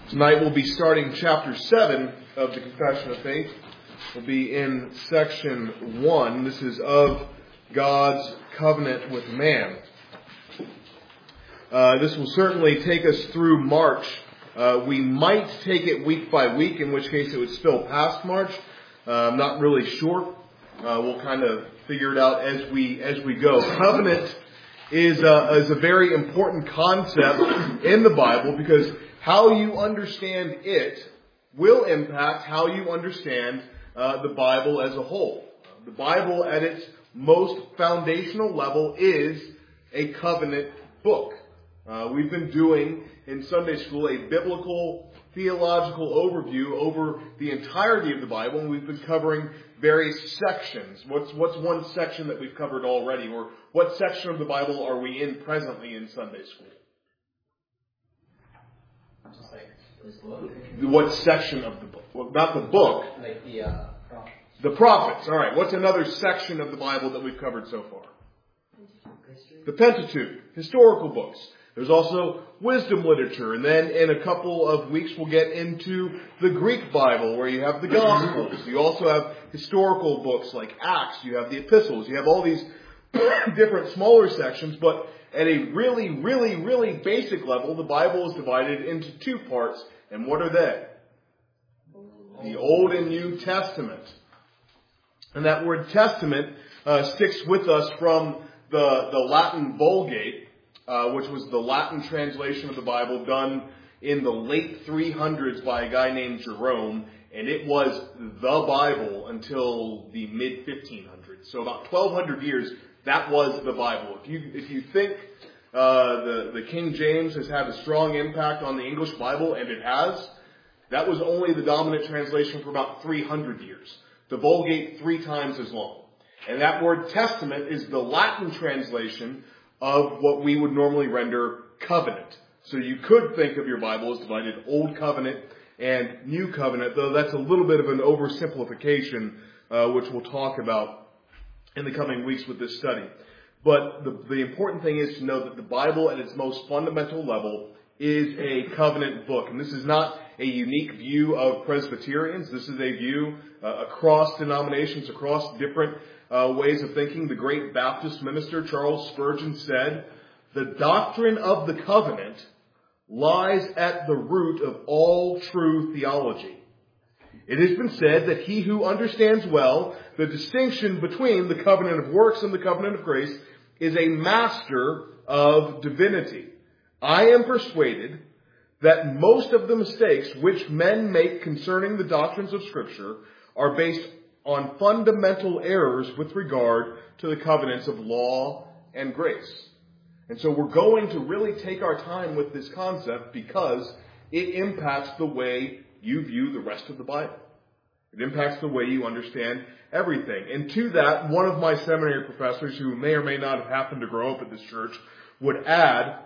Tonight we'll be starting chapter 7 of the Confession of Faith. We'll be in section 1. This is of God's covenant with man. This will certainly take us through March. We might take it week by week, in which case it would spill past March. I'm not really sure. We'll kind of figure it out as we go. Covenant is a very important concept in the Bible because how you understand it will impact how you understand the Bible as a whole. The Bible at its most foundational level is a covenant book. We've been doing in Sunday school a biblical theological overview over the entirety of the Bible, and we've been covering various sections. What's one section that we've covered already, or what section of the Bible are we in presently in Sunday school? Just like this book. What section of the book? Well, not the book. Like the prophets. The prophets. All right. What's another section of the Bible that we've covered so far? The Pentateuch, historical books. There's also wisdom literature. And then in a couple of weeks we'll get into the Greek Bible where you have the Gospels. You also have historical books like Acts. You have the epistles. You have all these different smaller sections. But at a really, really, really basic level, the Bible is divided into two parts. And what are they? The Old and New Testament. And that word testament sticks with us from the Latin Vulgate, which was the Latin translation of the Bible done in the late 300s by a guy named Jerome, and it was the Bible until the mid-1500s. So about 1,200 years, that was the Bible. If you think the King James has had a strong impact on the English Bible, and it has, that was only the dominant translation for about 300 years. The Vulgate 3 times as long. And that word testament is the Latin translation of what we would normally render covenant. So you could think of your Bible as divided Old Covenant and New Covenant, though that's a little bit of an oversimplification, which we'll talk about in the coming weeks with this study. But the important thing is to know that the Bible at its most fundamental level is a covenant book. And this is not a unique view of Presbyterians. This is a view across denominations, across different ways of thinking. The great Baptist minister Charles Spurgeon said, "The doctrine of the covenant lies at the root of all true theology. It has been said that he who understands well the distinction between the covenant of works and the covenant of grace is a master of divinity. I am persuaded that most of the mistakes which men make concerning the doctrines of Scripture are based on fundamental errors with regard to the covenants of law and grace." And so we're going to really take our time with this concept because it impacts the way you view the rest of the Bible. It impacts the way you understand everything. And to that, one of my seminary professors, who may or may not have happened to grow up at this church, would add,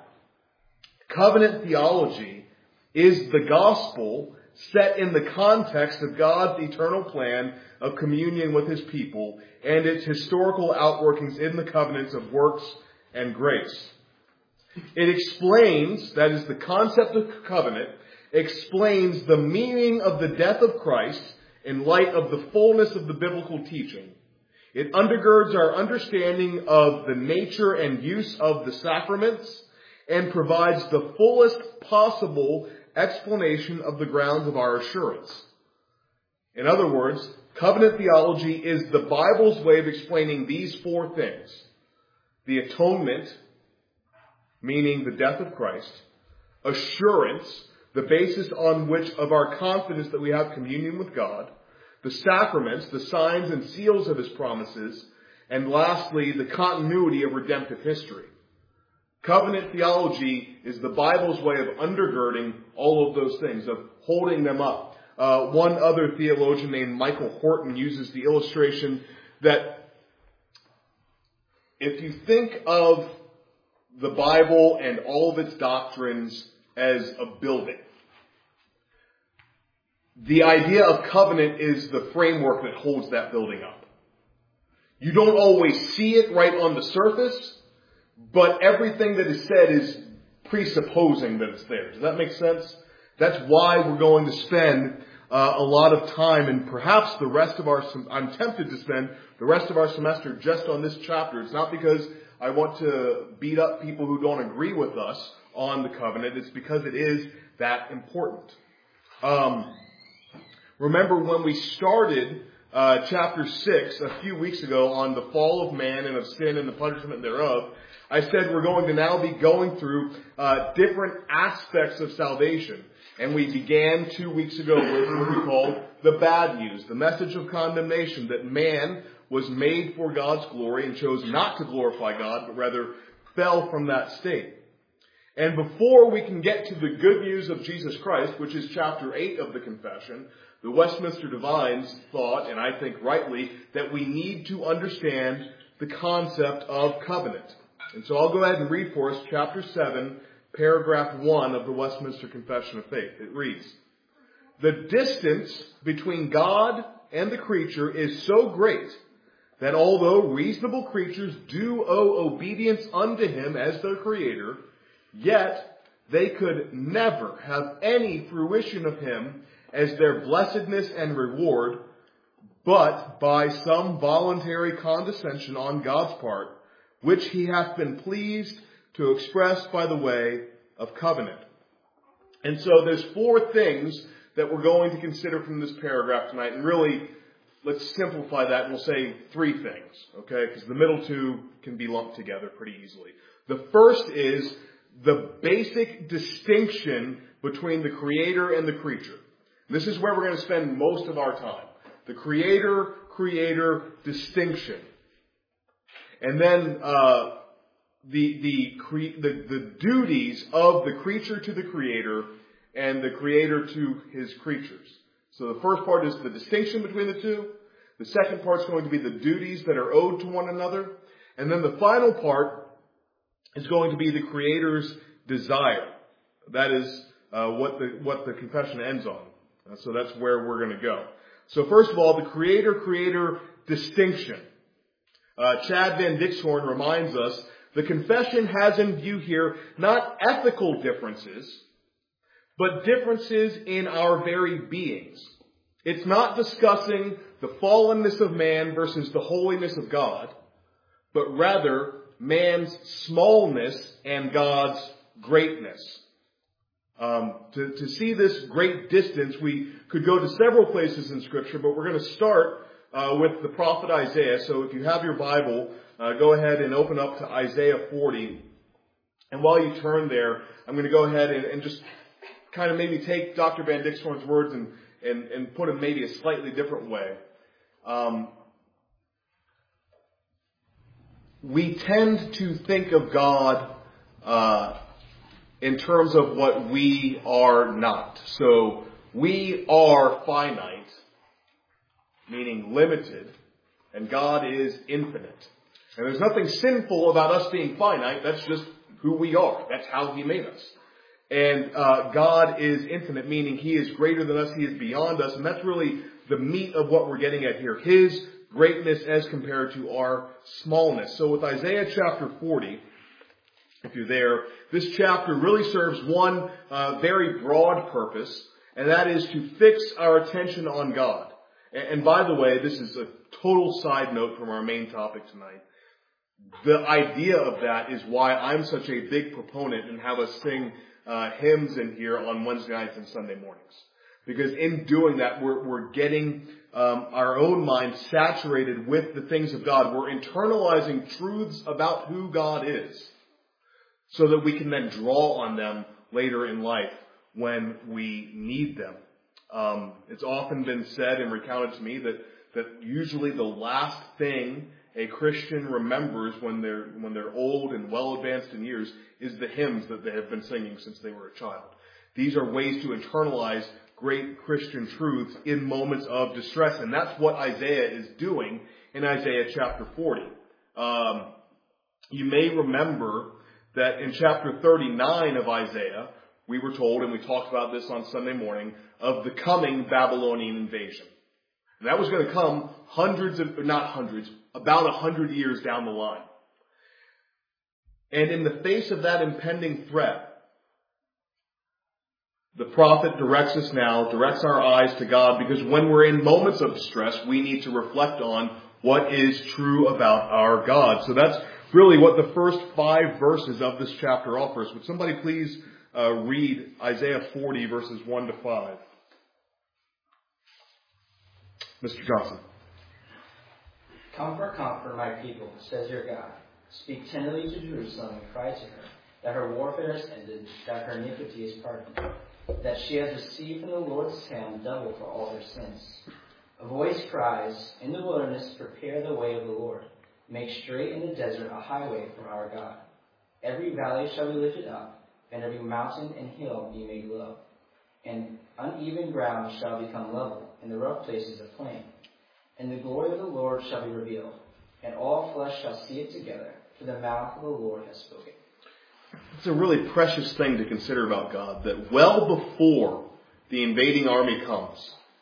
covenant theology is the gospel set in the context of God's eternal plan of communion with His people and its historical outworkings in the covenants of works and grace. It explains, that is, the concept of covenant, explains the meaning of the death of Christ in light of the fullness of the biblical teaching. It undergirds our understanding of the nature and use of the sacraments and provides the fullest possible explanation of the grounds of our assurance. In other words, covenant theology is the Bible's way of explaining these four things: the atonement, meaning the death of Christ; assurance, the basis on which of our confidence that we have communion with God; the sacraments, the signs and seals of His promises; and lastly, the continuity of redemptive history. Covenant theology is the Bible's way of undergirding all of those things, of holding them up. One other theologian named Michael Horton uses the illustration that if you think of the Bible and all of its doctrines as a building, the idea of covenant is the framework that holds that building up. You don't always see it right on the surface, but everything that is said is presupposing that it's there. Does that make sense? That's why we're going to spend a lot of time, and perhaps the rest of I'm tempted to spend the rest of our semester just on this chapter. It's not because I want to beat up people who don't agree with us on the covenant. It's because it is that important. Remember when we started chapter 6 a few weeks ago on the fall of man and of sin and the punishment thereof, I said we're going to now be going through different aspects of salvation. And we began 2 weeks ago with what we called the bad news, the message of condemnation, that man was made for God's glory and chose not to glorify God, but rather fell from that state. And before we can get to the good news of Jesus Christ, which is chapter 8 of the Confession, the Westminster Divines thought, and I think rightly, that we need to understand the concept of covenant. And so I'll go ahead and read for us chapter 7, paragraph 1 of the Westminster Confession of Faith. It reads, "The distance between God and the creature is so great that although reasonable creatures do owe obedience unto him as their creator, yet they could never have any fruition of him as their blessedness and reward, but by some voluntary condescension on God's part, which he hath been pleased to express by the way of covenant." And so there's 4 things that we're going to consider from this paragraph tonight. And really, let's simplify that and we'll say 3 things, okay? Because the middle 2 can be lumped together pretty easily. The first is the basic distinction between the creator and the creature. This is where we're going to spend most of our time. The creator-creator distinction. And then the duties of the creature to the creator and the creator to his creatures. So the first part is the distinction between the two. The second part is going to be the duties that are owed to one another. And then the final part is going to be the creator's desire. That is what the confession ends on. So that's where we're going to go. So first of all, the creator-creator distinction. Chad Van Dixhoorn reminds us the confession has in view here not ethical differences, but differences in our very beings. It's not discussing the fallenness of man versus the holiness of God, but rather man's smallness and God's greatness. To see this great distance, we could go to several places in Scripture, but we're going to start with the prophet Isaiah. So if you have your Bible, go ahead and open up to Isaiah 40. And while you turn there, I'm going to go ahead and just kind of maybe take Dr. Van Dixhoorn's words and put them maybe a slightly different way. We tend to think of God in terms of what we are not. So we are finite, meaning limited, and God is infinite. And there's nothing sinful about us being finite. That's just who we are. That's how He made us. And God is infinite, meaning He is greater than us. He is beyond us. And that's really the meat of what we're getting at here. His greatness as compared to our smallness. So with Isaiah chapter 40, if you're there, this chapter really serves one very broad purpose, and that is to fix our attention on God. And by the way, this is a total side note from our main topic tonight. The idea of that is why I'm such a big proponent and have us sing hymns in here on Wednesday nights and Sunday mornings. Because in doing that, we're getting our own mind saturated with the things of God. We're internalizing truths about who God is, so that we can then draw on them later in life when we need them. It's often been said and recounted to me that usually the last thing a Christian remembers when they're old and well advanced in years is the hymns that they have been singing since they were a child. These are ways to internalize great Christian truths in moments of distress, and that's what Isaiah is doing in Isaiah chapter 40. You may remember that in chapter 39 of Isaiah, we were told, and we talked about this on Sunday morning, of the coming Babylonian invasion. And that was going to come about 100 years down the line. And in the face of that impending threat, The prophet directs us now, directs our eyes to God, because when we're in moments of distress, we need to reflect on what is true about our God. So that's really what the first 5 verses of this chapter offer us. Would somebody please read Isaiah 40 verses 1 to 5? Mr. Johnson. Comfort, comfort my people, says your God. Speak tenderly to Jerusalem and cry to her that her warfare is ended, that her iniquity is pardoned, that she has received from the Lord's hand double for all her sins. A voice cries, in the wilderness prepare the way of the Lord. Make straight in the desert a highway for our God. Every valley shall be lifted up, and every mountain and hill be made low. And uneven ground shall become level, and the rough places a plain. And the glory of the Lord shall be revealed, and all flesh shall see it together, for the mouth of the Lord has spoken. It's a really precious thing to consider about God, that well before the invading army comes,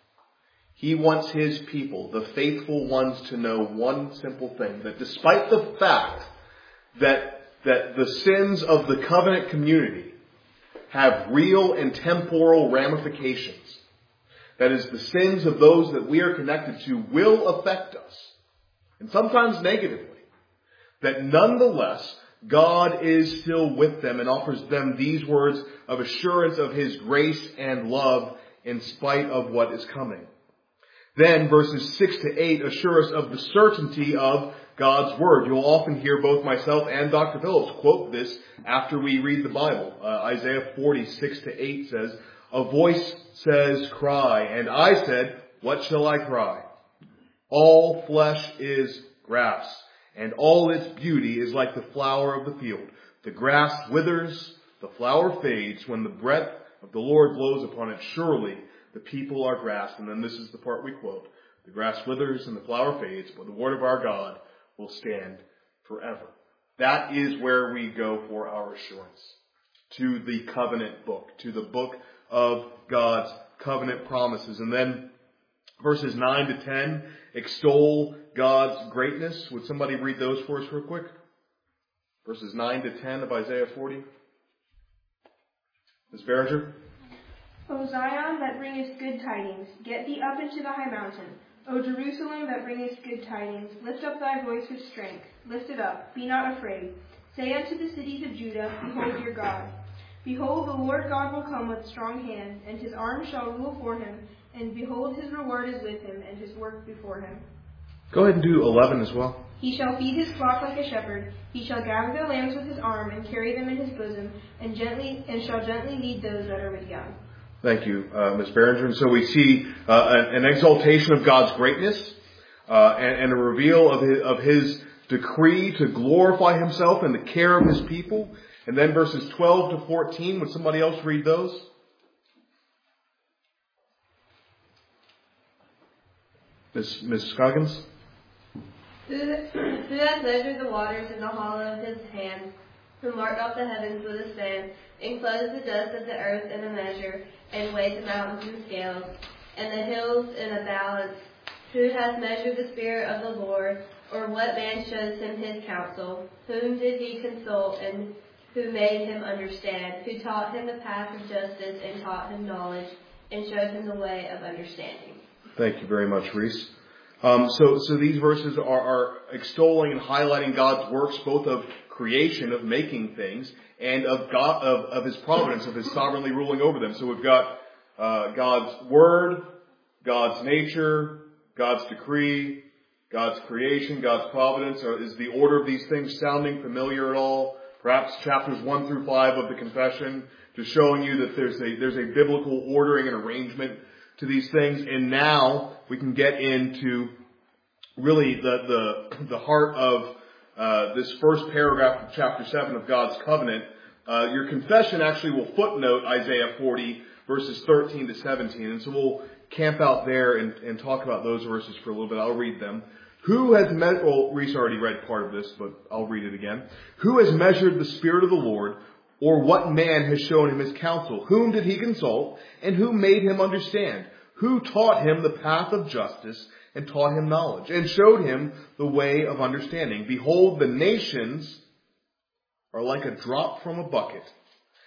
He wants His people, the faithful ones, to know one simple thing, that despite the fact that the sins of the covenant community have real and temporal ramifications, that is, the sins of those that we are connected to will affect us, and sometimes negatively, that nonetheless, God is still with them and offers them these words of assurance of His grace and love in spite of what is coming. Then verses 6 to 8 assure us of the certainty of God's Word. You'll often hear both myself and Dr. Phillips quote this after we read the Bible. Isaiah 40, 6 to 8 says, a voice says, cry. And I said, what shall I cry? All flesh is grass, and all its beauty is like the flower of the field. The grass withers, the flower fades. When the breath of the Lord blows upon it, surely the people are grass. And then this is the part we quote. The grass withers and the flower fades, but the word of our God will stand forever. That is where we go for our assurance. To the covenant book, to the book of God's covenant promises. And then verses 9 to 10 extol God's greatness. Would somebody read those for us real quick? Verses 9 to 10 of Isaiah 40. Ms. Berenger? O Zion, that bringest good tidings, get thee up into the high mountain. O Jerusalem, that bringest good tidings, lift up thy voice with strength. Lift it up, be not afraid. Say unto the cities of Judah, behold your God. Behold, the Lord God will come with strong hand, and His arm shall rule for Him. And behold, His reward is with Him, and His work before Him. Go ahead and do 11 as well. He shall feed His flock like a shepherd. He shall gather the lambs with His arm, and carry them in His bosom, and shall gently lead those that are with young. Thank you, Ms. Berenger. And so we see an exaltation of God's greatness and a reveal of His decree to glorify Himself in the care of His people. And then verses 12 to 14, would somebody else read those? Ms. Scoggins? Who has measured the waters in the hollow of His hand, who marked off the heavens with a span, and clothed the dust of the earth in a measure, and weighed the mountains in scales, and the hills in a balance? Who has measured the Spirit of the Lord, or what man shows Him His counsel? Whom did He consult, and who made him understand? Who taught him the path of justice, and taught him knowledge, and showed him the way of understanding? Thank you very much, Reese. So these verses are extolling and highlighting God's works, both of creation, of making things, and of God, of His providence, of His sovereignly ruling over them. So we've got God's word, God's nature, God's decree, God's creation, God's providence. Is the order of these things sounding familiar at all? Perhaps chapters 1 through 5 of the Confession, just showing you that there's a biblical ordering and arrangement to these things. And now we can get into really the heart of this first paragraph of chapter 7 of God's covenant. Your confession actually will footnote Isaiah 40 verses 13 to 17. And so we'll camp out there and talk about those verses for a little bit. I'll read them. Who has measured, well, Reese already read part of this, but I'll read it again. Who has measured the Spirit of the Lord, or what man has shown Him His counsel? Whom did He consult, and who made Him understand? Who taught Him the path of justice, and taught Him knowledge, and showed Him the way of understanding? Behold, the nations are like a drop from a bucket,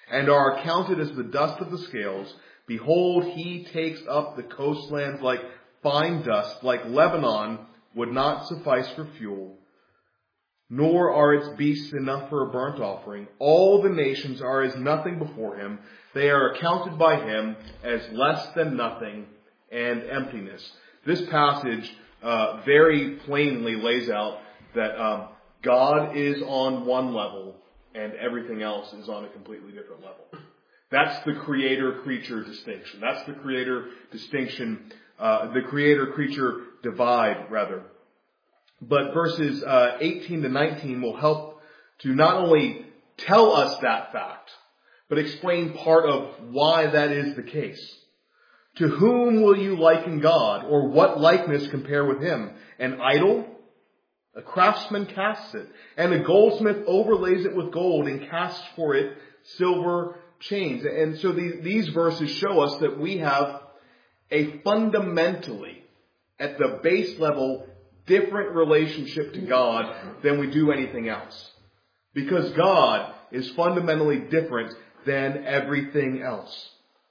and are accounted as the dust of the scales. Behold, he takes up the coastlands like fine dust, like Lebanon would not suffice for fuel, nor are its beasts enough for a burnt offering. All the nations are as nothing before him. They are accounted by him as less than nothing and emptiness. This passage very plainly lays out that God is on one level and everything else is on a completely different level. That's the creator-creature distinction. That's the creator distinction, the creator-creature divide, rather. But verses 18 to 19 will help to not only tell us that fact, but explain part of why that is the case. To whom will you liken God, or what likeness compare with him? An idol? A craftsman casts it, and a goldsmith overlays it with gold and casts for it silver chains. And so these verses show us that we have a fundamentally, at the base level, different relationship to God than we do anything else. Because God is fundamentally different than everything else.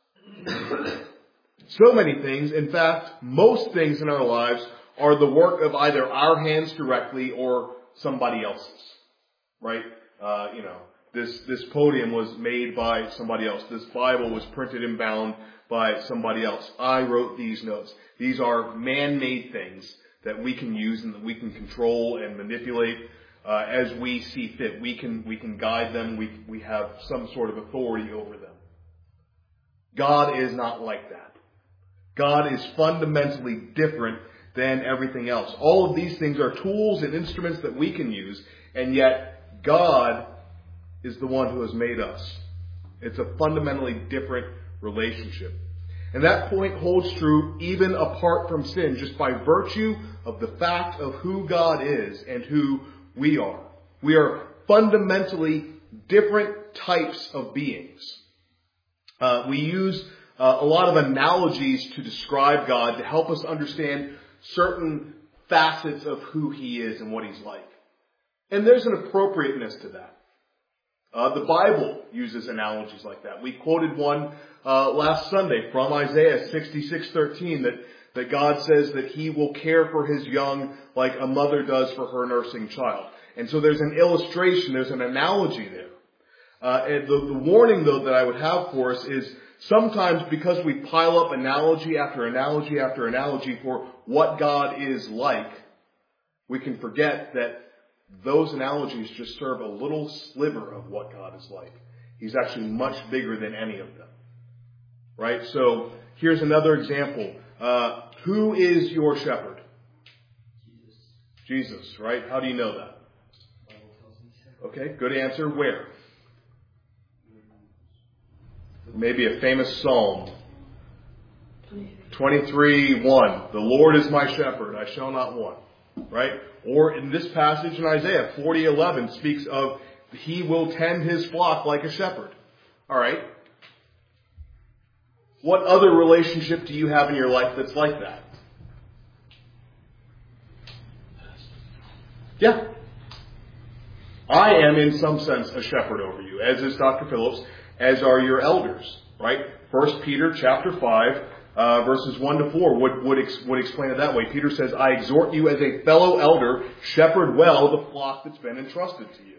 So many things, in fact, most things in our lives are the work of either our hands directly or somebody else's. Right? This podium was made by somebody else. This Bible was printed and bound by somebody else. I wrote these notes. These are man-made things that we can use and that we can control and manipulate as we see fit. We can guide them. We have some sort of authority over them. God is not like that. God is fundamentally different than everything else. All of these things are tools and instruments that we can use, and yet God is the one who has made us. It's a fundamentally different relationship. And that point holds true even apart from sin, just by virtue of the fact of who God is and who we are. We are fundamentally different types of beings. We use a lot of analogies to describe God to help us understand certain facets of who he is and what he's like. And there's an appropriateness to that. The Bible uses analogies like that. We quoted one last Sunday from Isaiah 66:13 that God says that he will care for his young like a mother does for her nursing child. And so there's an illustration, there's an analogy there. And the warning, though, that I would have for us is sometimes because we pile up analogy after analogy after analogy for what God is like, we can forget that those analogies just serve a little sliver of what God is like. He's actually much bigger than any of them. Right? So here's another example. Who is your shepherd? Jesus, right? How do you know that? Okay, good answer. Where? Maybe a famous psalm. 23:1. The Lord is my shepherd, I shall not want. Right? Or in this passage in Isaiah 40:11 speaks of he will tend his flock like a shepherd. Alright? What other relationship do you have in your life that's like that? Yeah. I am in some sense a shepherd over you, as is Dr. Phillips, as are your elders, right? 1 Peter chapter 5, verses 1 to 4 would explain it that way. Peter says, I exhort you as a fellow elder, shepherd well the flock that's been entrusted to you.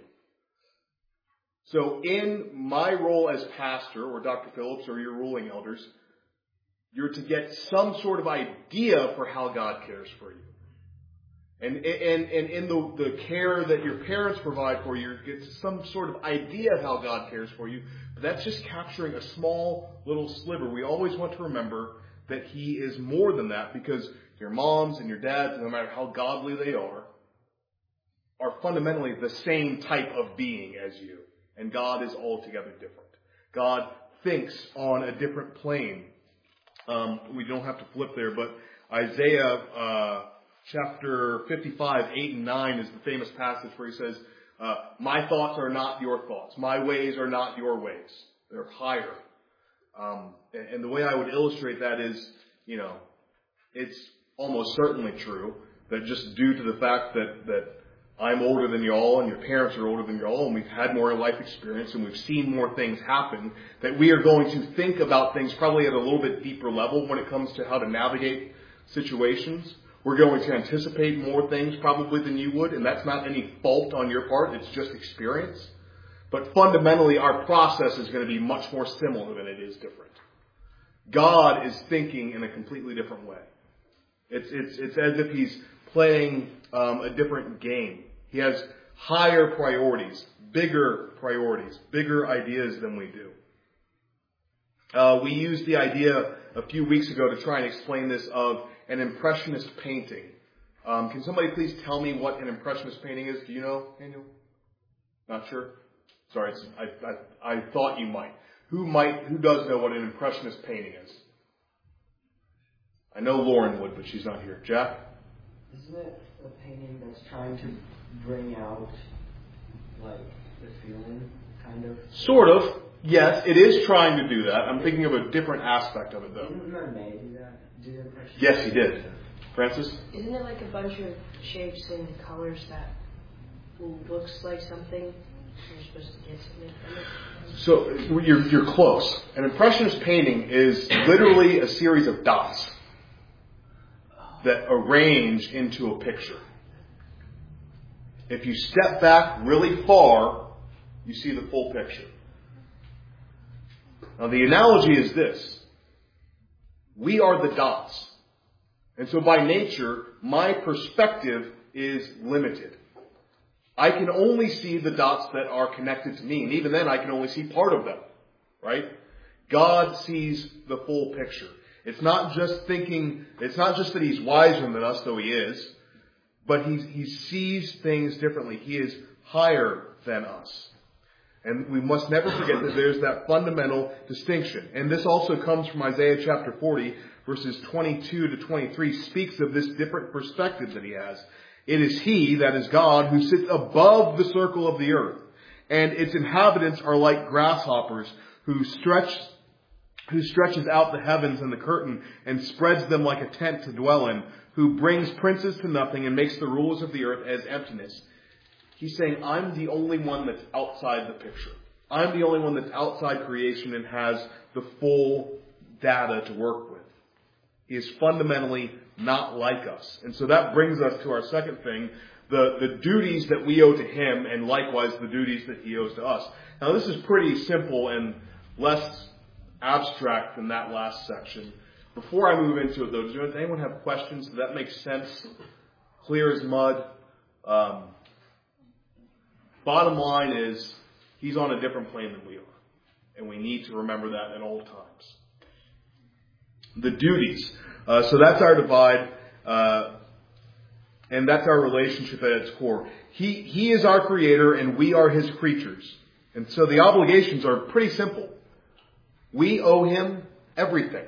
So in my role as pastor, or Dr. Phillips, or your ruling elders, you're to get some sort of idea for how God cares for you. And in the care that your parents provide for you, you get some sort of idea of how God cares for you. But that's just capturing a small little sliver. We always want to remember that he is more than that, because your moms and your dads, no matter how godly they are fundamentally the same type of being as you. And God is altogether different. God thinks on a different plane. We don't have to flip there, but Isaiah chapter 55, 8 and 9 is the famous passage where he says, my thoughts are not your thoughts. My ways are not your ways. They're higher. And the way I would illustrate that is, it's almost certainly true that just due to the fact that I'm older than y'all, and your parents are older than y'all, and we've had more life experience, and we've seen more things happen, that we are going to think about things probably at a little bit deeper level when it comes to how to navigate situations. We're going to anticipate more things probably than you would, and that's not any fault on your part, it's just experience. But fundamentally, our process is going to be much more similar than it is different. God is thinking in a completely different way. It's as if He's playing a different game. He has higher priorities, bigger ideas than we do. We used the idea a few weeks ago to try and explain this of an impressionist painting. Can somebody please tell me what an impressionist painting is? Do you know, Daniel? Not sure? Sorry, I thought you might. Who does know what an impressionist painting is? I know Lauren would, but she's not here. Jack? Isn't it a painting that's trying to bring out, like, the feeling, kind of? Sort of. Yes, it is trying to do that. I'm thinking of a different aspect of it, though. Didn't Monet do that? Do the impression? Yes, he did. Francis? Isn't it like a bunch of shapes and colors that looks like something? You're supposed to get something from it? So, you're close. An impressionist painting is literally a series of dots that arrange into a picture. If you step back really far, you see the full picture. Now the analogy is this. We are the dots. And so by nature, my perspective is limited. I can only see the dots that are connected to me. And even then, I can only see part of them. Right? God sees the full picture. It's not just that He's wiser than us, though He is, but He sees things differently. He is higher than us. And we must never forget that there's that fundamental distinction. And this also comes from Isaiah chapter 40, verses 22 to 23, speaks of this different perspective that He has. It is He, that is God, who sits above the circle of the earth, and its inhabitants are like grasshoppers, who stretches out the heavens and the curtain and spreads them like a tent to dwell in, who brings princes to nothing and makes the rulers of the earth as emptiness. He's saying, I'm the only one that's outside the picture. I'm the only one that's outside creation and has the full data to work with. He is fundamentally not like us. And so that brings us to our second thing, the duties that we owe to Him, and likewise the duties that He owes to us. Now this is pretty simple and less abstract than that last section. Before I move into it, though, does anyone have questions? Does that make sense? Clear as mud? Bottom line is, He's on a different plane than we are. And we need to remember that at all times. The duties. So that's our divide. And that's our relationship at its core. He is our creator and we are His creatures. And so the obligations are pretty simple. We owe Him everything.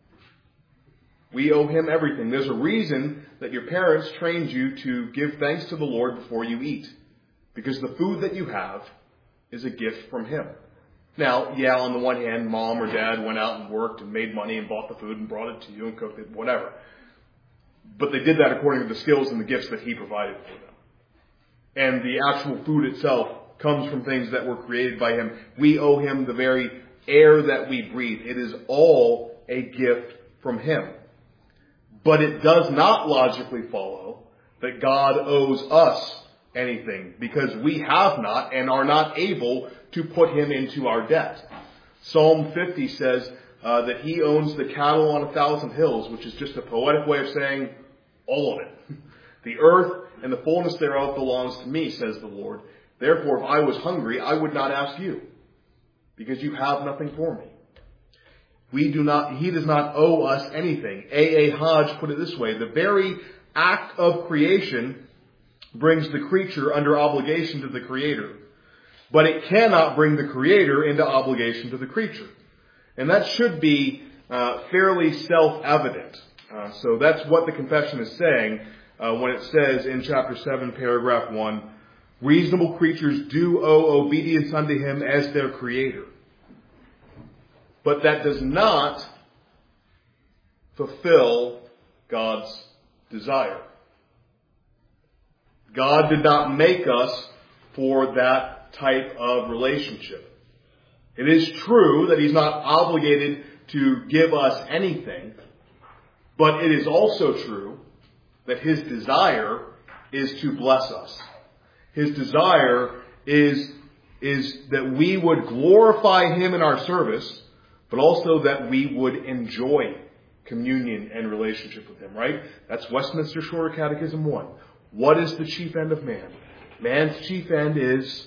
We owe Him everything. There's a reason that your parents trained you to give thanks to the Lord before you eat. Because the food that you have is a gift from Him. Now, yeah, on the one hand, mom or dad went out and worked and made money and bought the food and brought it to you and cooked it, whatever. But they did that according to the skills and the gifts that He provided for them. And the actual food itself comes from things that were created by Him. We owe Him the very air that we breathe. It is all a gift from Him. But it does not logically follow that God owes us anything, because we have not and are not able to put Him into our debt. Psalm 50 says that He owns the cattle on 1,000 hills, which is just a poetic way of saying all of it. The earth and the fullness thereof belongs to me, says the Lord. Therefore, if I was hungry, I would not ask you, because you have nothing for me. He does not owe us anything. A. Hodge put it this way: the very act of creation brings the creature under obligation to the Creator, but it cannot bring the Creator into obligation to the creature. And that should be fairly self-evident. So that's what the confession is saying when it says in chapter 7, paragraph 1, reasonable creatures do owe obedience unto Him as their Creator. But that does not fulfill God's desire. God did not make us for that type of relationship. It is true that He's not obligated to give us anything, but it is also true that His desire is to bless us. His desire is that we would glorify Him in our service, but also that we would enjoy communion and relationship with Him, right? That's Westminster Shorter Catechism 1. What is the chief end of man? Man's chief end is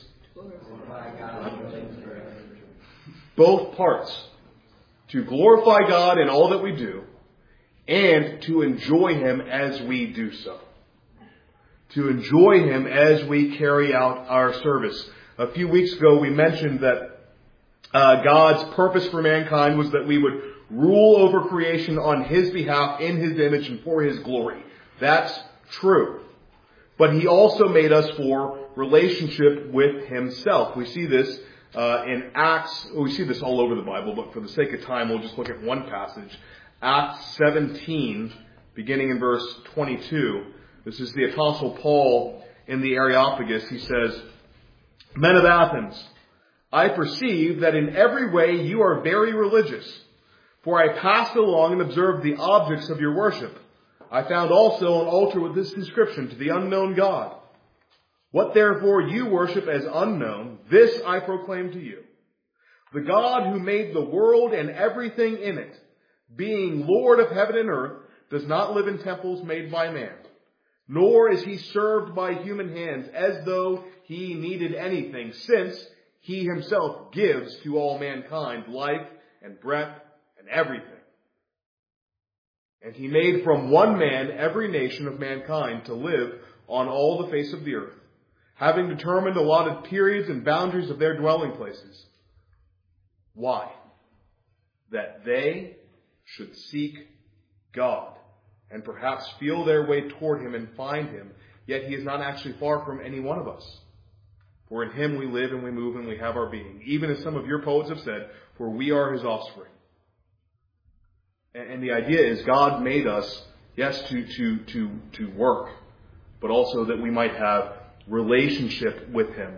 both parts. To glorify God in all that we do, and to enjoy Him as we do so. To enjoy Him as we carry out our service. A few weeks ago we mentioned that God's purpose for mankind was that we would rule over creation on His behalf, in His image, and for His glory. That's true. But He also made us for relationship with Himself. We see this in Acts. We see this all over the Bible, but for the sake of time, we'll just look at one passage. Acts 17, beginning in verse 22. This is the Apostle Paul in the Areopagus. He says, "Men of Athens, I perceive that in every way you are very religious. For I passed along and observed the objects of your worship. I found also an altar with this inscription, to the unknown God. What therefore you worship as unknown, this I proclaim to you. The God who made the world and everything in it, being Lord of heaven and earth, does not live in temples made by man. Nor is He served by human hands as though He needed anything, since He Himself gives to all mankind life and breath and everything. And He made from one man every nation of mankind to live on all the face of the earth, having determined allotted periods and boundaries of their dwelling places." Why? That they should seek God and perhaps feel their way toward Him and find Him, yet He is not actually far from any one of us. For in Him we live and we move and we have our being, even as some of your poets have said, for we are His offspring. And the idea is God made us, yes, to work, but also that we might have relationship with Him.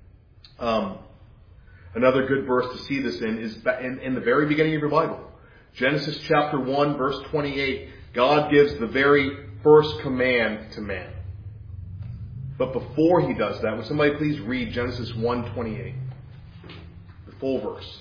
Another good verse to see this in is in the very beginning of your Bible. Genesis chapter 1, verse 28. God gives the very first command to man. But before He does that, would somebody please read Genesis 1:28, the full verse.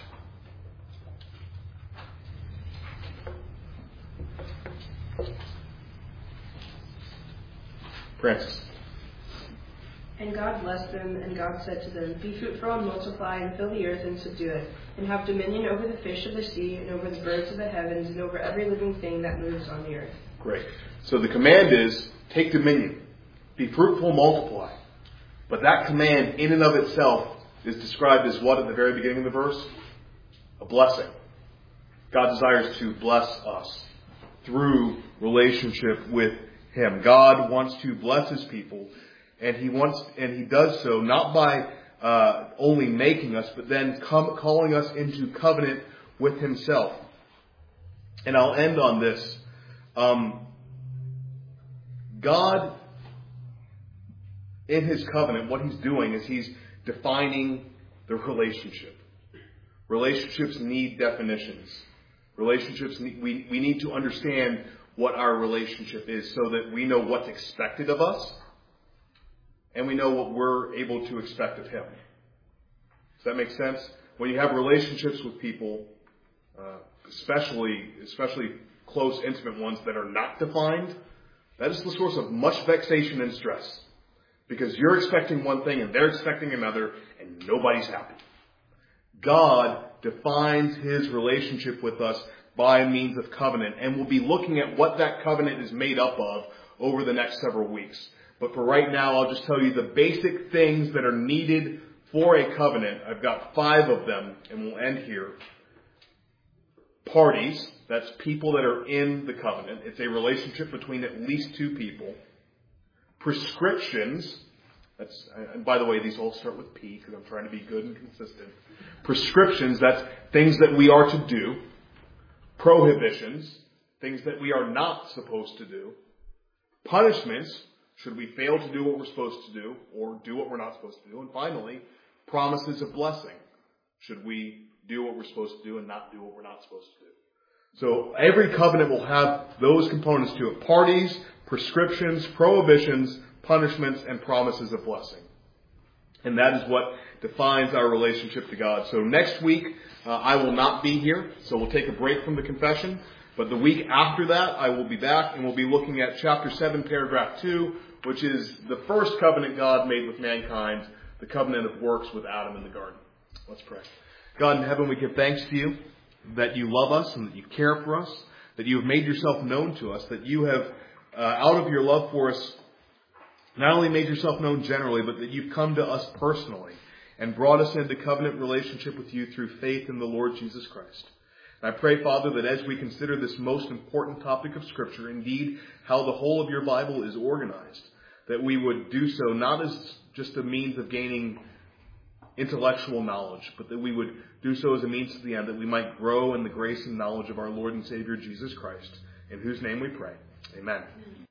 Francis. "And God blessed them, and God said to them, Be fruitful and multiply, and fill the earth and subdue it, and have dominion over the fish of the sea, and over the birds of the heavens, and over every living thing that moves on the earth." Great. So the command is, take dominion. Be fruitful, multiply. But that command in and of itself is described as what at the very beginning of the verse? A blessing. God desires to bless us through relationship with Him. God wants to bless His people, and He does so not by only making us, but then calling us into covenant with Himself. And I'll end on this. God, in His covenant, what He's doing is He's defining the relationship. Relationships need definitions. We need to understand what our relationship is so that we know what's expected of us and we know what we're able to expect of Him. Does that make sense? When you have relationships with people, especially close, intimate ones that are not defined, that is the source of much vexation and stress. Because you're expecting one thing and they're expecting another and nobody's happy. God defines His relationship with us by means of covenant. And we'll be looking at what that covenant is made up of over the next several weeks. But for right now, I'll just tell you the basic things that are needed for a covenant. I've got 5 of them, and we'll end here. Parties, that's people that are in the covenant. It's a relationship between at least 2 people. Prescriptions, and by the way, these all start with P because I'm trying to be good and consistent. Prescriptions, that's things that we are to do. Prohibitions, things that we are not supposed to do. Punishments, should we fail to do what we're supposed to do or do what we're not supposed to do? And finally, promises of blessing. Should we do what we're supposed to do and not do what we're not supposed to do? So every covenant will have those components to it. Parties, prescriptions, prohibitions, punishments, and promises of blessing. And that is what defines our relationship to God. So next week, I will not be here. So we'll take a break from the confession. But the week after that, I will be back and we'll be looking at chapter 7, paragraph 2, which is the first covenant God made with mankind, the covenant of works with Adam in the garden. Let's pray. God in heaven, we give thanks to you that you love us and that you care for us, that you have made yourself known to us, that you have, out of your love for us, not only made yourself known generally, but that you've come to us personally and brought us into covenant relationship with you through faith in the Lord Jesus Christ. And I pray, Father, that as we consider this most important topic of Scripture, indeed how the whole of your Bible is organized, that we would do so not as just a means of gaining intellectual knowledge, but that we would do so as a means to the end, that we might grow in the grace and knowledge of our Lord and Savior Jesus Christ, in whose name we pray. Amen.